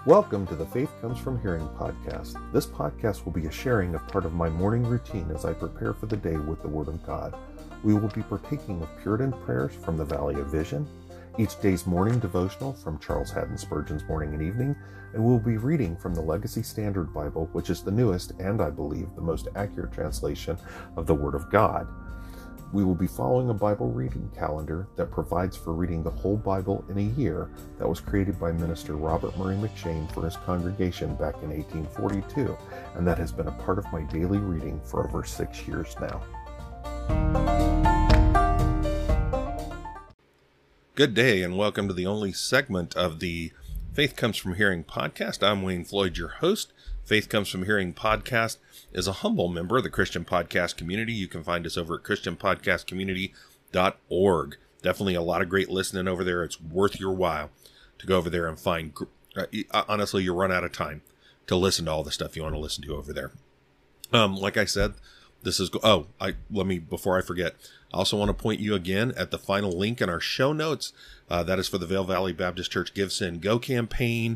Welcome to the Faith Comes From Hearing podcast. This podcast will be a sharing of part of my morning routine as I prepare for the day with the Word of God. We will be partaking of Puritan prayers from the Valley of Vision, each day's morning devotional from Charles Haddon Spurgeon's Morning and Evening, and we'll be reading from the Legacy Standard Bible, which is the newest and, I believe, the most accurate translation of the Word of God. We will be following a Bible reading calendar that provides for reading the whole Bible in a year that was created by Minister Robert Murray McCheyne for his congregation back in 1842, and that has been a part of my daily reading for over 6 years now. Good day, and welcome to the only segment of the Faith Comes From Hearing podcast. I'm Wayne Floyd, your host. Faith Comes From Hearing podcast is a humble member of the Christian podcast community. You can find us over at christianpodcastcommunity.org. Definitely a lot of great listening over there. It's worth your while to go over there and find, honestly, you run out of time to listen to all the stuff you want to listen to over there. Like I said, this is, before I forget, I also want to point you again at the final link in our show notes. That is for the Vail Valley Baptist Church Give, Send, Go campaign.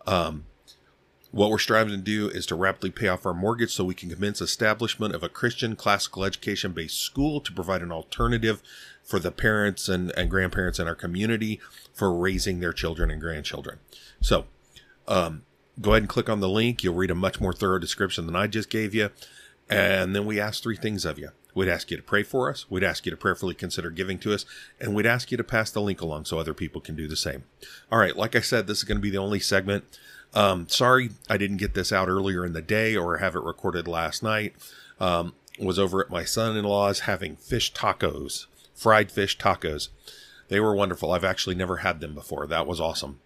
What we're striving to do is to rapidly pay off our mortgage so we can commence establishment of a Christian classical education-based school to provide an alternative for the parents and grandparents in our community for raising their children and grandchildren. So go ahead and click on the link. You'll read a much more thorough description than I just gave you. And then we ask three things of you. We'd ask you to pray for us. We'd ask you to prayerfully consider giving to us. And we'd ask you to pass the link along so other people can do the same. All right. Like I said, this is going to be the only segment. Sorry, I didn't get this out earlier in the day or have it recorded last night. Was over at my son-in-law's having fish tacos, fried fish tacos. They were wonderful. I've actually never had them before. That was awesome.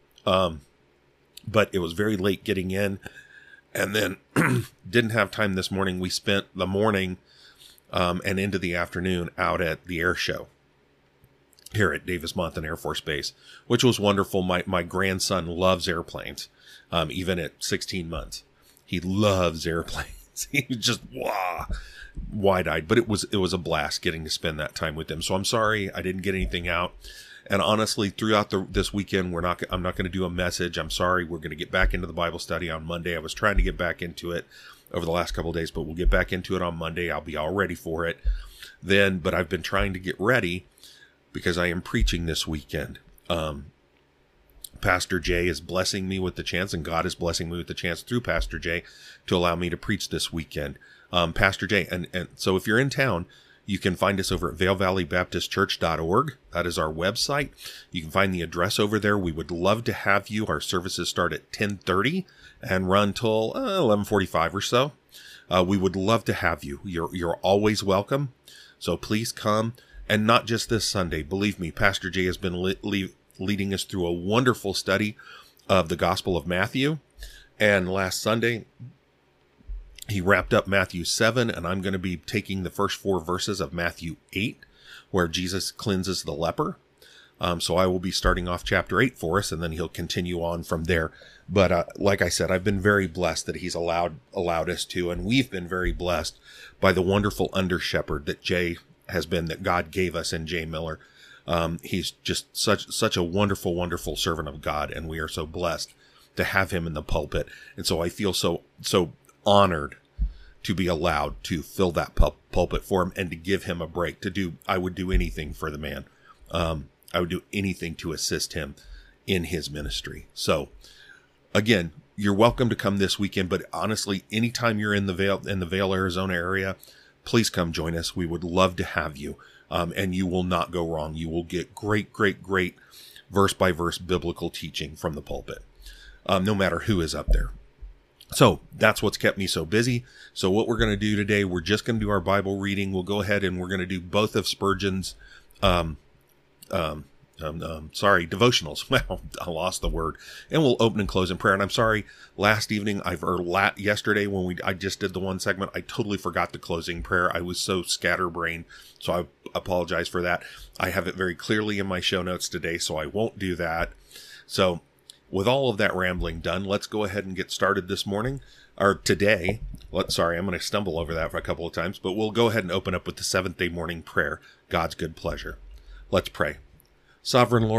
But it was very late getting in, and then didn't have time this morning. We spent the morning, and into the afternoon out at the air show here at Davis-Monthan Air Force Base, which was wonderful. My grandson loves airplanes. Even at 16 months, he loves airplanes. He was just wide-eyed, but it was a blast getting to spend that time with them. So I'm sorry I didn't get anything out. And honestly, throughout this weekend, I'm not going to do a message. I'm sorry. We're going to get back into the Bible study on Monday. I was trying to get back into it over the last couple of days, but we'll get back into it on Monday. I'll be all ready for it then. But I've been trying to get ready because I am preaching this weekend. Pastor Jay is blessing me with the chance, and God is blessing me with the chance through Pastor Jay to allow me to preach this weekend. Pastor Jay, and so if you're in town, you can find us over at vailvalleybaptistchurch.org. That is our website. You can find the address over there. We would love to have you. Our services start at 10:30 and run till 11:45 or so. We would love to have you. You're always welcome. So please come, and not just this Sunday. Believe me, Pastor Jay has been leading us through a wonderful study of the Gospel of Matthew. And last Sunday, he wrapped up Matthew 7, and I'm going to be taking the first 4 verses of Matthew 8, where Jesus cleanses the leper. So I will be starting off chapter 8 for us, and then he'll continue on from there. But like I said, I've been very blessed that he's allowed us to, and we've been very blessed by the wonderful under-shepherd that Jay has been, that God gave us in Jay Miller. He's just such a wonderful, wonderful servant of God, and we are so blessed to have him in the pulpit. And so I feel so honored to be allowed to fill that pulpit for him and to give him a break. I would do anything for the man. I would do anything to assist him in his ministry. So again, you're welcome to come this weekend, but honestly, anytime you're in the Vail, Arizona area, please come join us. We would love to have you. And you will not go wrong. You will get great verse by verse biblical teaching from the pulpit, no matter who is up there. So that's what's kept me so busy. So what we're going to do today, we're just going to do our Bible reading. We'll go ahead and we're going to do both of Spurgeon's, devotionals. Well, I lost the word. And we'll open and close in prayer. And I'm sorry, yesterday when I just did the one segment, I totally forgot the closing prayer. I was so scatterbrained, so I apologize for that. I have it very clearly in my show notes today, so I won't do that. So with all of that rambling done, let's go ahead and get started this morning, or today. I'm going to stumble over that for a couple of times, but we'll go ahead and open up with the seventh day morning prayer, God's good pleasure. Let's pray. Sovereign Lord,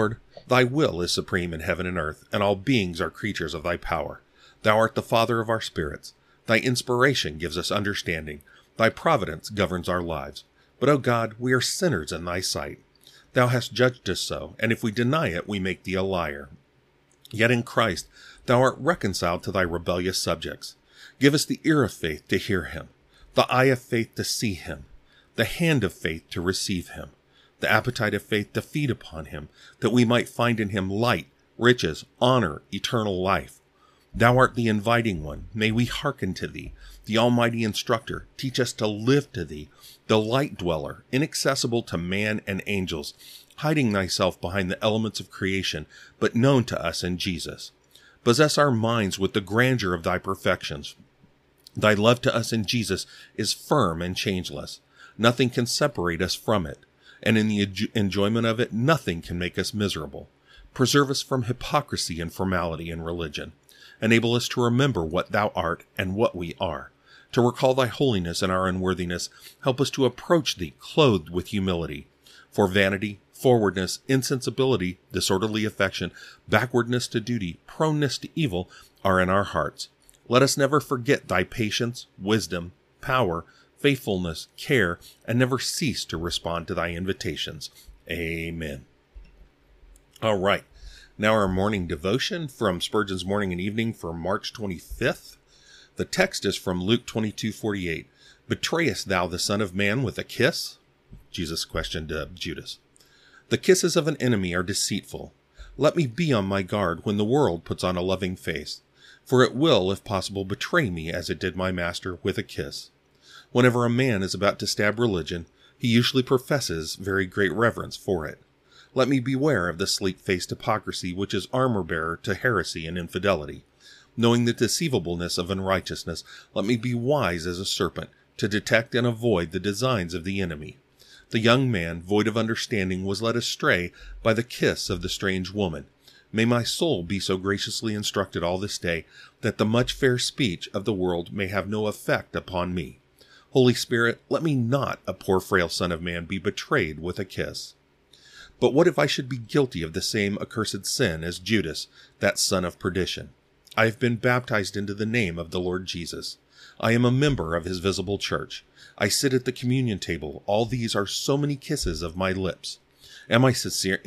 Thy will is supreme in heaven and earth, and all beings are creatures of thy power. Thou art the Father of our spirits. Thy inspiration gives us understanding. Thy providence governs our lives. But, O God, we are sinners in thy sight. Thou hast judged us so, and if we deny it, we make thee a liar. Yet in Christ thou art reconciled to thy rebellious subjects. Give us the ear of faith to hear him, the eye of faith to see him, the hand of faith to receive him, the appetite of faith to feed upon him, that we might find in him light, riches, honor, eternal life. Thou art the inviting one. May we hearken to thee, the almighty instructor. Teach us to live to thee, the light dweller, inaccessible to man and angels, hiding thyself behind the elements of creation, but known to us in Jesus. Possess our minds with the grandeur of thy perfections. Thy love to us in Jesus is firm and changeless. Nothing can separate us from it, and in the enjoyment of it, nothing can make us miserable. Preserve us from hypocrisy and formality in religion. Enable us to remember what thou art and what we are. To recall thy holiness and our unworthiness, help us to approach thee clothed with humility. For vanity, forwardness, insensibility, disorderly affection, backwardness to duty, proneness to evil are in our hearts. Let us never forget thy patience, wisdom, power, faithfulness, care, and never cease to respond to thy invitations. Amen. All right. Now our morning devotion from Spurgeon's Morning and Evening for March 25th. The text is from Luke 22:48. Betrayest thou the Son of Man with a kiss? Jesus questioned Judas. The kisses of an enemy are deceitful. Let me be on my guard when the world puts on a loving face, for it will, if possible, betray me as it did my master with a kiss. Whenever a man is about to stab religion, he usually professes very great reverence for it. Let me beware of the sleek-faced hypocrisy which is armor-bearer to heresy and infidelity. Knowing the deceivableness of unrighteousness, let me be wise as a serpent, to detect and avoid the designs of the enemy. The young man, void of understanding, was led astray by the kiss of the strange woman. May my soul be so graciously instructed all this day, that the much fair speech of the world may have no effect upon me. Holy Spirit, let me not, a poor frail son of man, be betrayed with a kiss. But what if I should be guilty of the same accursed sin as Judas, that son of perdition? I have been baptized into the name of the Lord Jesus. I am a member of his visible church. I sit at the communion table. All these are so many kisses of my lips. Am I sincere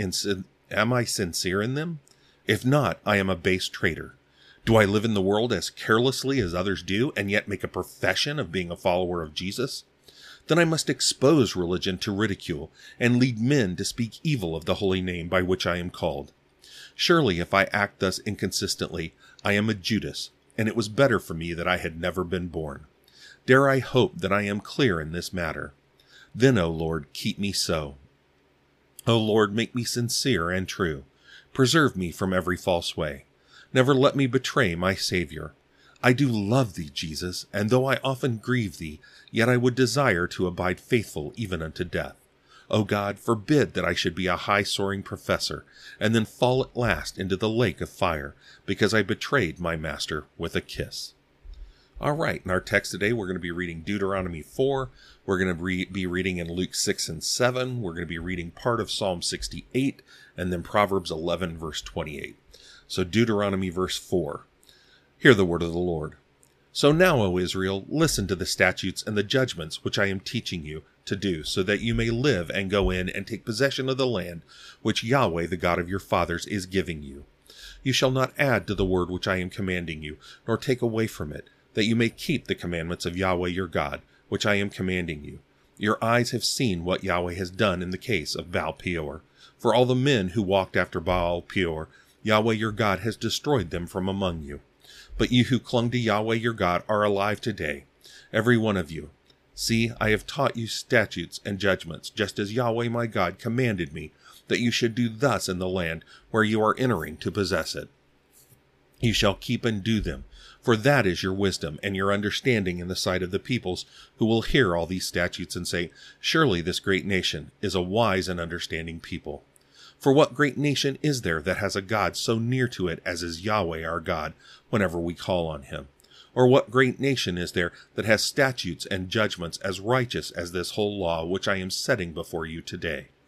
in them? If not, I am a base traitor. Do I live in the world as carelessly as others do, and yet make a profession of being a follower of Jesus? Then I must expose religion to ridicule, and lead men to speak evil of the holy name by which I am called. Surely, if I act thus inconsistently, I am a Judas, and it was better for me that I had never been born. Dare I hope that I am clear in this matter? Then, O Lord, keep me so. O Lord, make me sincere and true. Preserve me from every false way. Never let me betray my Savior. I do love thee, Jesus, and though I often grieve thee, yet I would desire to abide faithful even unto death. O God, forbid that I should be a high-soaring professor, and then fall at last into the lake of fire, because I betrayed my master with a kiss. All right, in our text today, we're going to be reading Deuteronomy 4. We're going to be reading in Luke 6 and 7. We're going to be reading part of Psalm 68, and then Proverbs 11, verse 28. So Deuteronomy verse 4. Hear the word of the Lord. So now, O Israel, listen to the statutes and the judgments which I am teaching you to do, so that you may live and go in and take possession of the land which Yahweh, the God of your fathers, is giving you. You shall not add to the word which I am commanding you, nor take away from it, that you may keep the commandments of Yahweh your God, which I am commanding you. Your eyes have seen what Yahweh has done in the case of Baal Peor. For all the men who walked after Baal Peor, Yahweh your God has destroyed them from among you. But you who clung to Yahweh your God are alive today, every one of you. See, I have taught you statutes and judgments, just as Yahweh my God commanded me, that you should do thus in the land where you are entering to possess it. You shall keep and do them, for that is your wisdom and your understanding in the sight of the peoples, who will hear all these statutes and say, Surely this great nation is a wise and understanding people. For what great nation is there that has a God so near to it as is Yahweh our God, whenever we call on him? Or what great nation is there that has statutes and judgments as righteous as this whole law which I am setting before you today?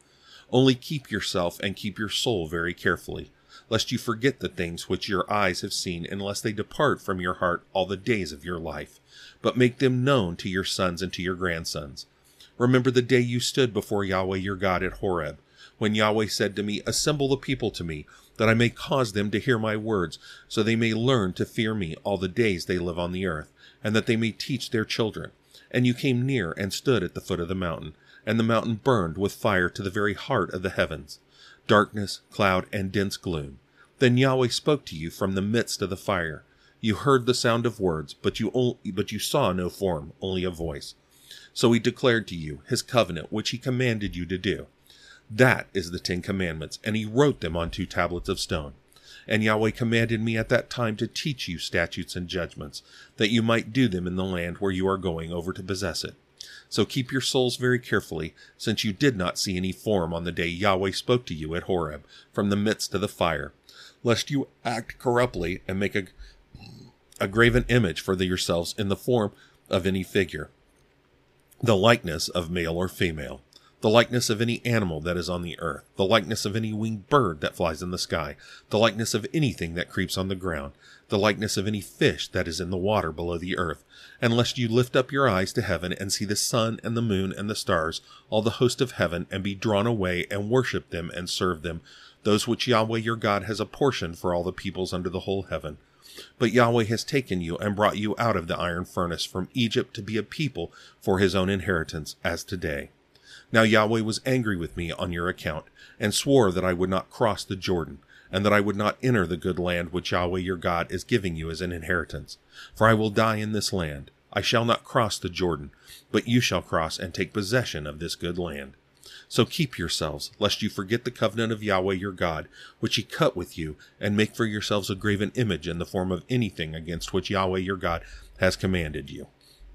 Only keep yourself and keep your soul very carefully, lest you forget the things which your eyes have seen, unless they depart from your heart all the days of your life, but make them known to your sons and to your grandsons. Remember the day you stood before Yahweh your God at Horeb, when Yahweh said to me, Assemble the people to me, that I may cause them to hear my words, so they may learn to fear me all the days they live on the earth, and that they may teach their children. And you came near and stood at the foot of the mountain, and the mountain burned with fire to the very heart of the heavens, darkness, cloud, and dense gloom. Then Yahweh spoke to you from the midst of the fire. You heard the sound of words, but you saw no form, only a voice. So he declared to you his covenant, which he commanded you to do. That is the 10 Commandments, and he wrote them on 2 tablets of stone. And Yahweh commanded me at that time to teach you statutes and judgments, that you might do them in the land where you are going over to possess it. So keep your souls very carefully, since you did not see any form on the day Yahweh spoke to you at Horeb from the midst of the fire, lest you act corruptly and make a graven image for yourselves in the form of any figure, the likeness of male or female, the likeness of any animal that is on the earth, the likeness of any winged bird that flies in the sky, the likeness of anything that creeps on the ground, the likeness of any fish that is in the water below the earth, and lest you lift up your eyes to heaven and see the sun and the moon and the stars, all the host of heaven, and be drawn away and worship them and serve them, those which Yahweh your God has apportioned for all the peoples under the whole heaven. But Yahweh has taken you and brought you out of the iron furnace from Egypt to be a people for his own inheritance, as today. Now Yahweh was angry with me on your account, and swore that I would not cross the Jordan, and that I would not enter the good land which Yahweh your God is giving you as an inheritance. For I will die in this land. I shall not cross the Jordan, but you shall cross and take possession of this good land. So keep yourselves, lest you forget the covenant of Yahweh your God, which he cut with you, and make for yourselves a graven image in the form of anything against which Yahweh your God has commanded you.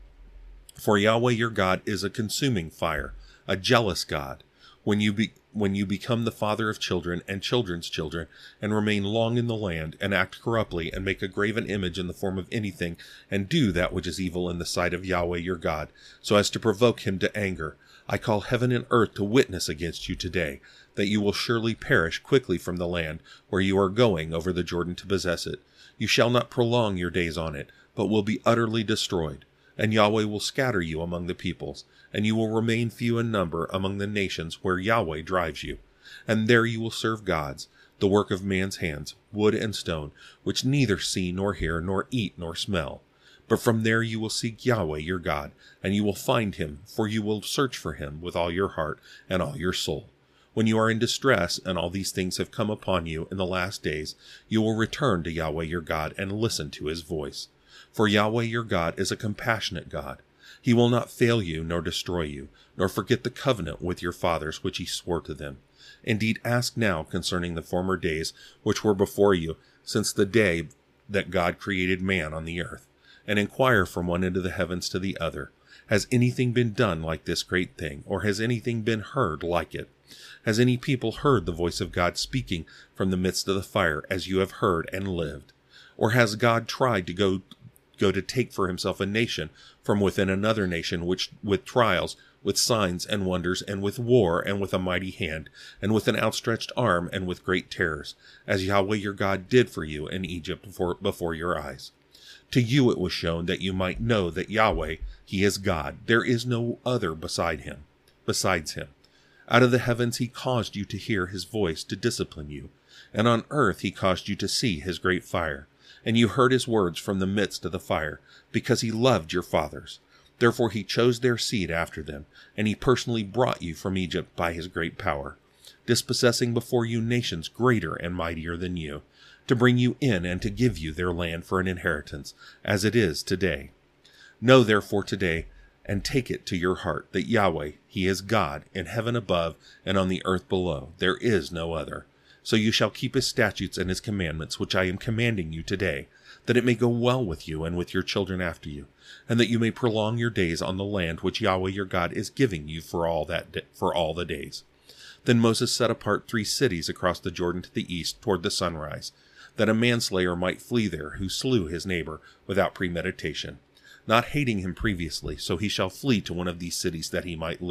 For Yahweh your God is a consuming fire, a jealous God. When you become the father of children and children's children, and remain long in the land, and act corruptly, and make a graven image in the form of anything, and do that which is evil in the sight of Yahweh your God, so as to provoke him to anger, I call heaven and earth to witness against you today, that you will surely perish quickly from the land where you are going over the Jordan to possess it. You shall not prolong your days on it, but will be utterly destroyed. And Yahweh will scatter you among the peoples, and you will remain few in number among the nations where Yahweh drives you. And there you will serve gods, the work of man's hands, wood and stone, which neither see nor hear nor eat nor smell. But from there you will seek Yahweh your God, and you will find him, for you will search for him with all your heart and all your soul. When you are in distress, and all these things have come upon you in the last days, you will return to Yahweh your God and listen to his voice. For Yahweh your God is a compassionate God. He will not fail you nor destroy you, nor forget the covenant with your fathers which he swore to them. Indeed, ask now concerning the former days which were before you, since the day that God created man on the earth, and inquire from one end of the heavens to the other. Has anything been done like this great thing, or has anything been heard like it? Has any people heard the voice of God speaking from the midst of the fire, as you have heard and lived? Or has God tried to go to take for himself a nation from within another nation, which with trials, with signs and wonders, and with war, and with a mighty hand, and with an outstretched arm, and with great terrors, as Yahweh your God did for you in Egypt before your eyes? To you it was shown that you might know that Yahweh, he is God. There is no other besides him. Out of the heavens he caused you to hear his voice to discipline you, and on earth he caused you to see his great fire. And you heard his words from the midst of the fire, because he loved your fathers. Therefore he chose their seed after them, and he personally brought you from Egypt by his great power, dispossessing before you nations greater and mightier than you, to bring you in and to give you their land for an inheritance, as it is today. Know therefore today, and take it to your heart, that Yahweh, he is God, in heaven above and on the earth below. There is no other. So you shall keep his statutes and his commandments, which I am commanding you today, that it may go well with you and with your children after you, and that you may prolong your days on the land which Yahweh your God is giving you for all the days. Then Moses set apart 3 cities across the Jordan to the east toward the sunrise, that a manslayer might flee there who slew his neighbor without premeditation, not hating him previously, so he shall flee to one of these cities that he might live.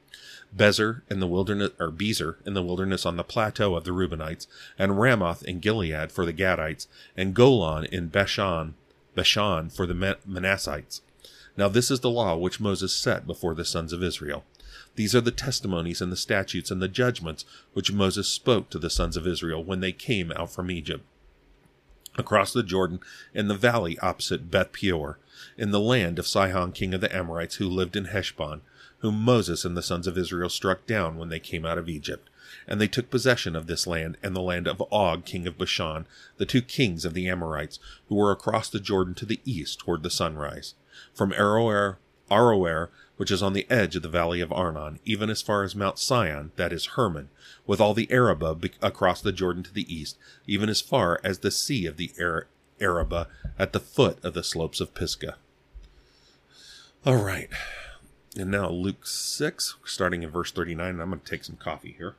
Bezer in the wilderness on the plateau of the Reubenites, and Ramoth in Gilead for the Gadites, and Golan in Bashan for the Manassites. Now this is the law which Moses set before the sons of Israel. These are the testimonies and the statutes and the judgments which Moses spoke to the sons of Israel when they came out from Egypt, across the Jordan in the valley opposite Beth Peor, in the land of Sihon king of the Amorites, who lived in Heshbon, whom Moses and the sons of Israel struck down when they came out of Egypt. And they took possession of this land and the land of Og king of Bashan, the two kings of the Amorites, who were across the Jordan to the east toward the sunrise, from Aroer, which is on the edge of the valley of Arnon, even as far as Mount Sion, that is Hermon, with all the Arabah across the Jordan to the east, even as far as the sea of the Arabah at the foot of the slopes of Pisgah. All right. And now Luke 6, starting in verse 39, and I'm going to take some coffee here.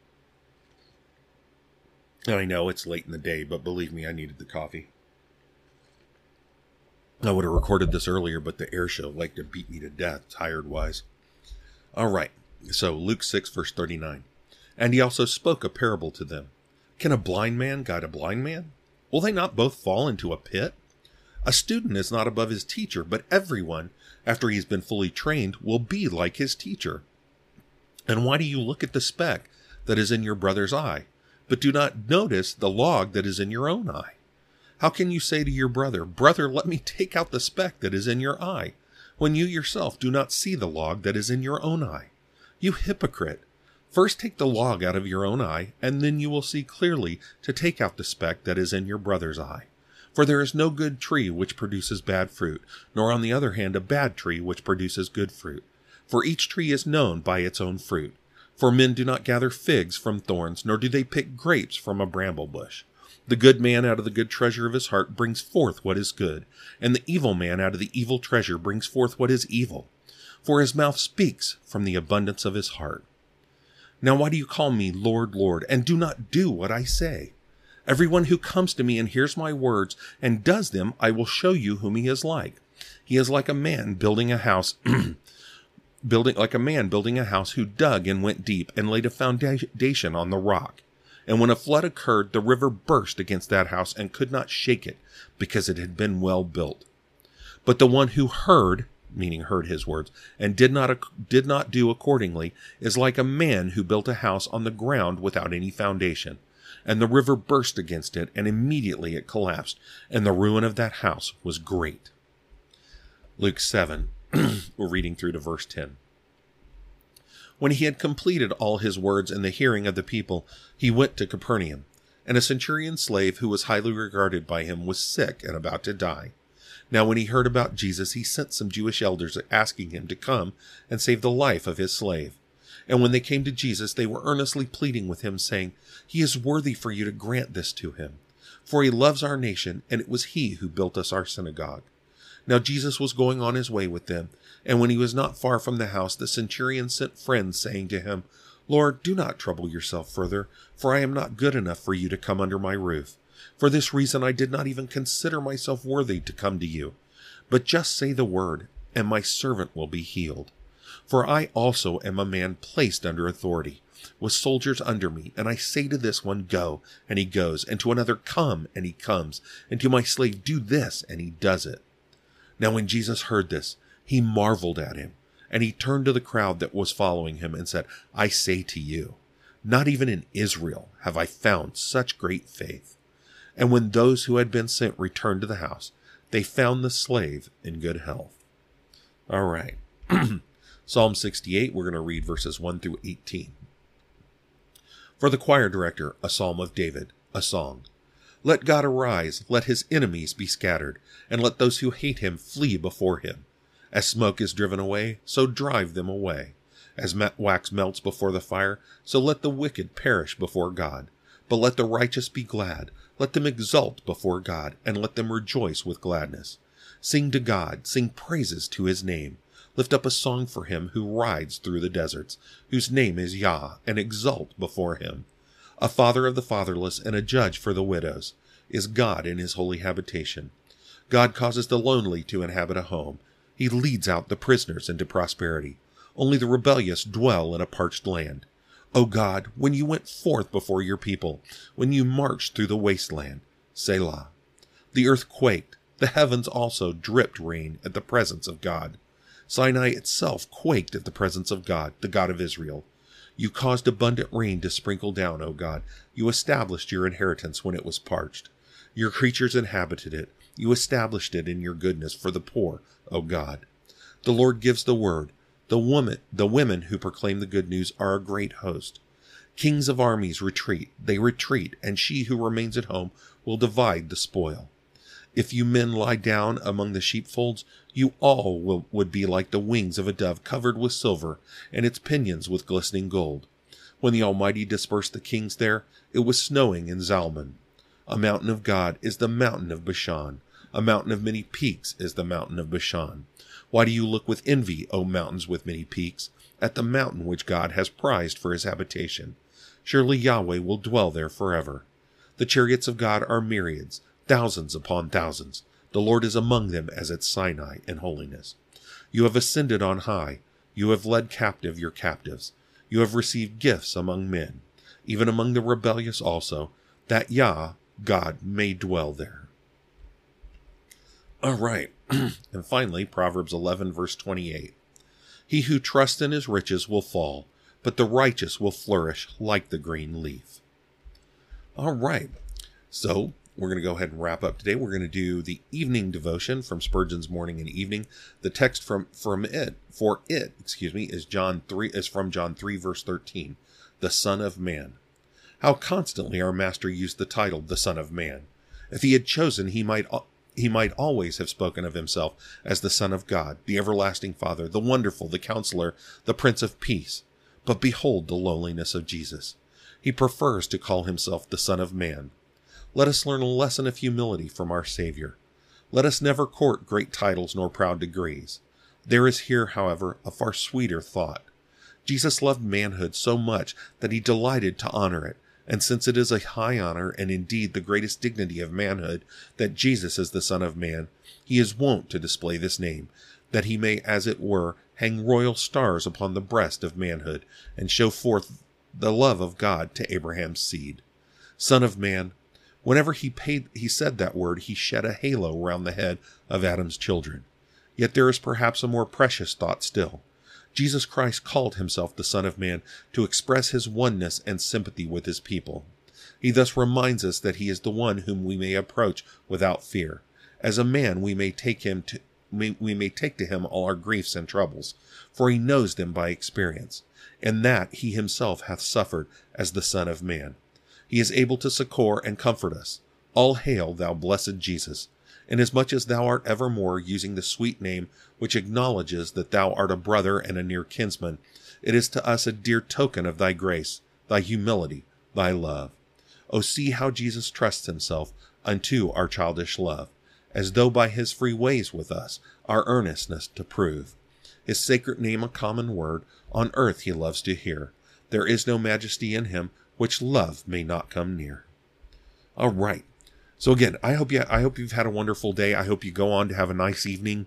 I know it's late in the day, but believe me, I needed the coffee. I would have recorded this earlier, but the air show liked to beat me to death, tired-wise. All right, so Luke 6, verse 39. And he also spoke a parable to them. Can a blind man guide a blind man? Will they not both fall into a pit? A student is not above his teacher, but everyone, after he has been fully trained, will be like his teacher. And why do you look at the speck that is in your brother's eye, but do not notice the log that is in your own eye? How can you say to your brother, Brother, let me take out the speck that is in your eye, when you yourself do not see the log that is in your own eye? You hypocrite! First take the log out of your own eye, and then you will see clearly to take out the speck that is in your brother's eye. For there is no good tree which produces bad fruit, nor on the other hand a bad tree which produces good fruit. For each tree is known by its own fruit. For men do not gather figs from thorns, nor do they pick grapes from a bramble bush. The good man out of the good treasure of his heart brings forth what is good, and the evil man out of the evil treasure brings forth what is evil. For his mouth speaks from the abundance of his heart. Now why do you call me Lord, Lord, and do not do what I say? Everyone who comes to me and hears my words and does them, I will show you whom he is like. He is like a man building a house, building a house who dug and went deep and laid a foundation on the rock. And when a flood occurred, the river burst against that house and could not shake it, because it had been well built. But the one who heard, meaning heard his words, and did not do accordingly, is like a man who built a house on the ground without any foundation. And the river burst against it, and immediately it collapsed, and the ruin of that house was great. Luke 7, we're reading through to verse 10. When he had completed all his words in the hearing of the people, he went to Capernaum. And a centurion's slave who was highly regarded by him was sick and about to die. Now when he heard about Jesus, he sent some Jewish elders asking him to come and save the life of his slave. And when they came to Jesus, they were earnestly pleading with him, saying, He is worthy for you to grant this to him, for he loves our nation, and it was he who built us our synagogue. Now Jesus was going on his way with them, and when he was not far from the house, the centurion sent friends, saying to him, Lord, do not trouble yourself further, for I am not good enough for you to come under my roof. For this reason I did not even consider myself worthy to come to you. But just say the word, and my servant will be healed. For I also am a man placed under authority, with soldiers under me, and I say to this one, Go, and he goes, and to another, Come, and he comes, and to my slave, Do this, and he does it. Now when Jesus heard this, he marveled at him, and he turned to the crowd that was following him and said, I say to you, not even in Israel have I found such great faith. And when those who had been sent returned to the house, they found the slave in good health. All right. Psalm 68, we're going to read verses 1 through 18. For the choir director, a psalm of David, a song. Let God arise, let his enemies be scattered, and let those who hate him flee before him. As smoke is driven away, so drive them away. As wax melts before the fire, so let the wicked perish before God. But let the righteous be glad, let them exult before God, and let them rejoice with gladness. Sing to God, sing praises to his name. Lift up a song for him who rides through the deserts, whose name is Yah, and exult before him. A father of the fatherless and a judge for the widows is God in his holy habitation. God causes the lonely to inhabit a home. He leads out the prisoners into prosperity. Only the rebellious dwell in a parched land. O God, when you went forth before your people, when you marched through the wasteland, Selah. The earth quaked, the heavens also dripped rain at the presence of God. Sinai itself quaked at the presence of God, the God of Israel. You caused abundant rain to sprinkle down, O God. You established your inheritance when it was parched. Your creatures inhabited it. You established it in your goodness for the poor, O God. The Lord gives the word. The women who proclaim the good news are a great host. Kings of armies retreat. They retreat, and she who remains at home will divide the spoil. If you men lie down among the sheepfolds, you all would be like the wings of a dove covered with silver, and its pinions with glistening gold. When the Almighty dispersed the kings there, it was snowing in Zalman. A mountain of God is the mountain of Bashan. A mountain of many peaks is the mountain of Bashan. Why do you look with envy, O mountains with many peaks, at the mountain which God has prized for his habitation? Surely Yahweh will dwell there forever. The chariots of God are myriads, thousands upon thousands. The Lord is among them as at Sinai in holiness. You have ascended on high. You have led captive your captives. You have received gifts among men, even among the rebellious also, that Yah, God, may dwell there. All right. And finally, Proverbs 11, verse 28. He who trusts in his riches will fall, but the righteous will flourish like the green leaf. All right. So we're going to go ahead and wrap up today. We're going to do the evening devotion from Spurgeon's Morning and Evening. The text is from John 3, verse 13. The Son of Man. How constantly our Master used the title, the Son of Man. If he had chosen, he might always have spoken of himself as the Son of God, the everlasting Father, the Wonderful, the Counselor, the Prince of Peace. But behold the lowliness of Jesus. He prefers to call himself the Son of Man. Let us learn a lesson of humility from our Savior. Let us never court great titles nor proud degrees. There is here, however, a far sweeter thought. Jesus loved manhood so much that he delighted to honor it, and since it is a high honor and indeed the greatest dignity of manhood that Jesus is the Son of Man, he is wont to display this name, that he may, as it were, hang royal stars upon the breast of manhood, and show forth the love of God to Abraham's seed. Son of Man. Whenever he said that word, he shed a halo round the head of Adam's children. Yet there is perhaps a more precious thought still. Jesus Christ called himself the Son of Man to express his oneness and sympathy with his people. He thus reminds us that he is the one whom we may approach without fear. As a man, we may take to him all our griefs and troubles, for he knows them by experience, and that he himself hath suffered as the Son of Man. He is able to succor and comfort us. All hail, thou blessed Jesus! Inasmuch as thou art evermore using the sweet name which acknowledges that thou art a brother and a near kinsman, it is to us a dear token of thy grace, thy humility, thy love. O see how Jesus trusts himself unto our childish love, as though by his free ways with us, our earnestness to prove. His sacred name a common word, on earth he loves to hear. There is no majesty in him, which love may not come near. All right. So again, I hope you've had a wonderful day. I hope you go on to have a nice evening.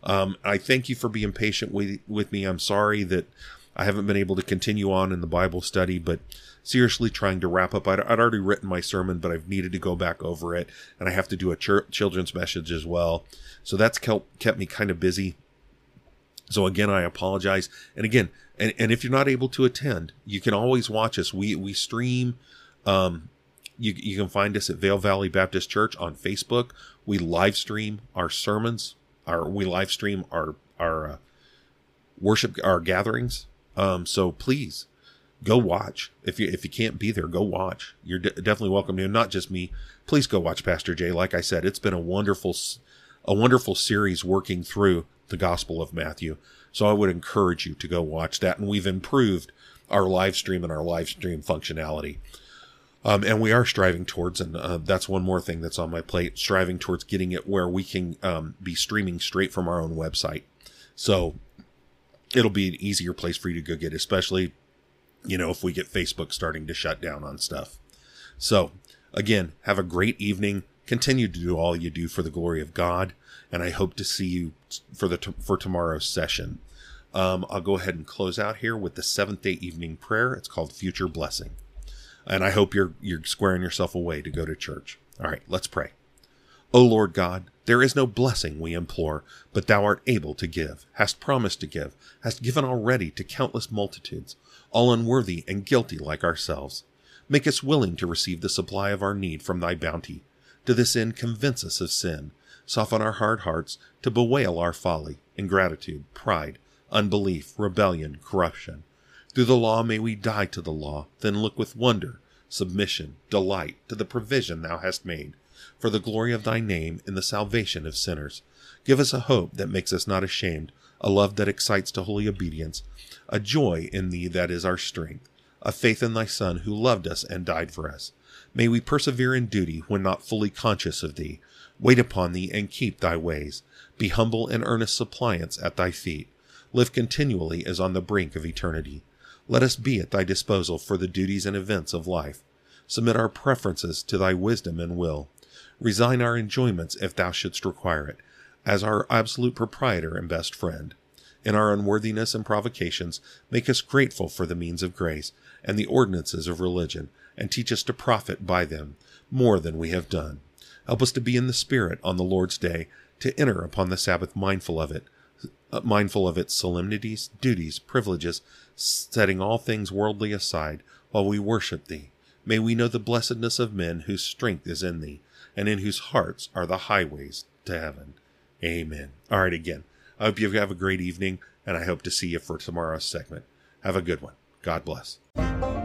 I thank you for being patient with me. I'm sorry that I haven't been able to continue on in the Bible study, but seriously trying to wrap up. I'd already written my sermon, but I've needed to go back over it, and I have to do a children's message as well. So that's kept me kind of busy. So again, I apologize. And again, and if you're not able to attend, you can always watch us. We stream. You can find us at Vale Valley Baptist Church on Facebook. We live stream our sermons. We live stream our worship, our gatherings. So please go watch. If you can't be there, go watch. You're definitely welcome to. Not just me. Please go watch Pastor Jay. Like I said, it's been a wonderful series working through the Gospel of Matthew. So I would encourage you to go watch that. And we've improved our live stream and our live stream functionality. And we are striving towards, and that's one more thing that's on my plate, striving towards getting it where we can be streaming straight from our own website. So it'll be an easier place for you to go get, especially, if we get Facebook starting to shut down on stuff. So again, have a great evening. Continue to do all you do for the glory of God. And I hope to see you for tomorrow's session. I'll go ahead and close out here with the seventh-day evening prayer. It's called Future Blessing. And I hope you're squaring yourself away to go to church. All right, let's pray. O Lord God, there is no blessing we implore, but thou art able to give, hast promised to give, hast given already to countless multitudes, all unworthy and guilty like ourselves. Make us willing to receive the supply of our need from thy bounty. To this end, convince us of sin, soften our hard hearts to bewail our folly, ingratitude, pride, unbelief, rebellion, corruption. Through the law may we die to the law, then look with wonder, submission, delight to the provision thou hast made, for the glory of thy name in the salvation of sinners. Give us a hope that makes us not ashamed, a love that excites to holy obedience, a joy in thee that is our strength, a faith in thy Son who loved us and died for us. May we persevere in duty when not fully conscious of thee, wait upon thee and keep thy ways, be humble and earnest suppliants at thy feet, live continually as on the brink of eternity. Let us be at thy disposal for the duties and events of life. Submit our preferences to thy wisdom and will. Resign our enjoyments if thou shouldst require it, as our absolute proprietor and best friend. In our unworthiness and provocations, make us grateful for the means of grace and the ordinances of religion, and teach us to profit by them more than we have done. Help us to be in the Spirit on the Lord's day, to enter upon the Sabbath mindful of its solemnities, duties, privileges, setting all things worldly aside while we worship thee. May we know the blessedness of men whose strength is in thee, and in whose hearts are the highways to heaven. Amen. All right, again, I hope you have a great evening, and I hope to see you for tomorrow's segment. Have a good one. God bless.